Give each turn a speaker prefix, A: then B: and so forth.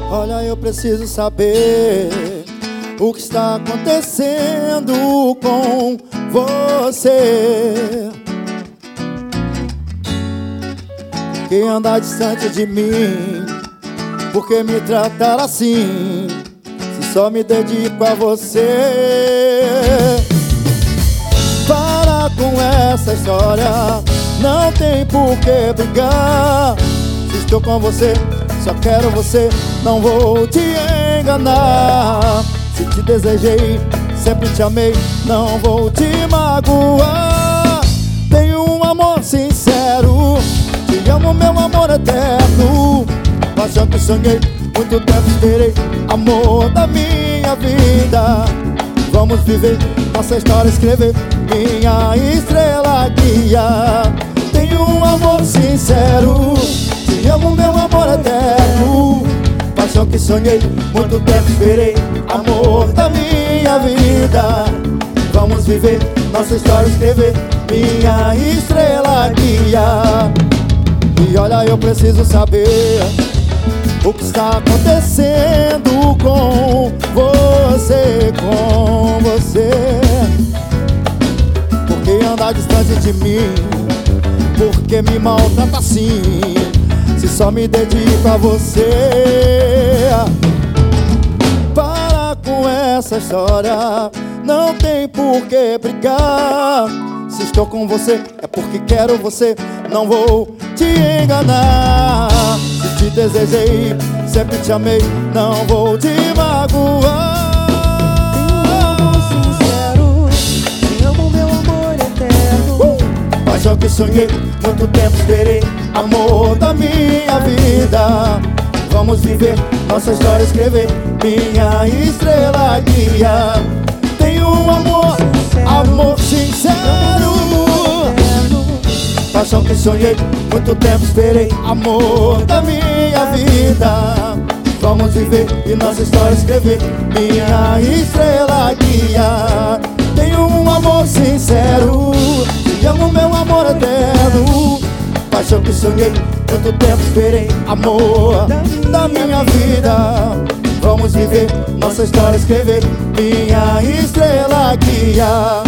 A: Olha, eu preciso saber o que está acontecendo com você. Que anda distante de mim, por que me tratar assim, se só me dedico a você? Para com essa história, não tem por que brigar. Se estou com você, só quero você, não vou te enganar. Se te desejei, sempre te amei, não vou te magoar. Tenho um amor sincero, te amo, meu amor eterno. Paixão que sonhei, muito tempo esperei, amor da minha vida. Vamos viver nossa história, escrever, minha estrela guia. Tenho um amor sincero, te amo, meu amor eterno. Paixão que sonhei, muito tempo esperei, amor da minha vida. Vamos viver nossa história, escrever, minha estrela guia. E olha, eu preciso saber o que está acontecendo com você, com você. Por que anda distante de mim? Por que me maltrata assim, se só me dedico a você? Para com essa história, não tem por que brigar. Se estou com você, é porque quero você, não vou te enganar. Se te desejei, sempre te amei, não vou te magoar. Paixão que sonhei, muito tempo esperei, amor da minha vida. Vamos viver nossa história, escrever, minha estrela guia. Tenho um amor, amor sincero. Paixão que sonhei, muito tempo esperei, amor da minha vida. Vamos viver e nossa história escrever, minha estrela guia. Tenho um amor sincero, te amo, meu amor eterno. Paixão que sonhei, muito tempo esperei, amor da minha vida. Vamos viver nossa história, escrever, minha estrela guia.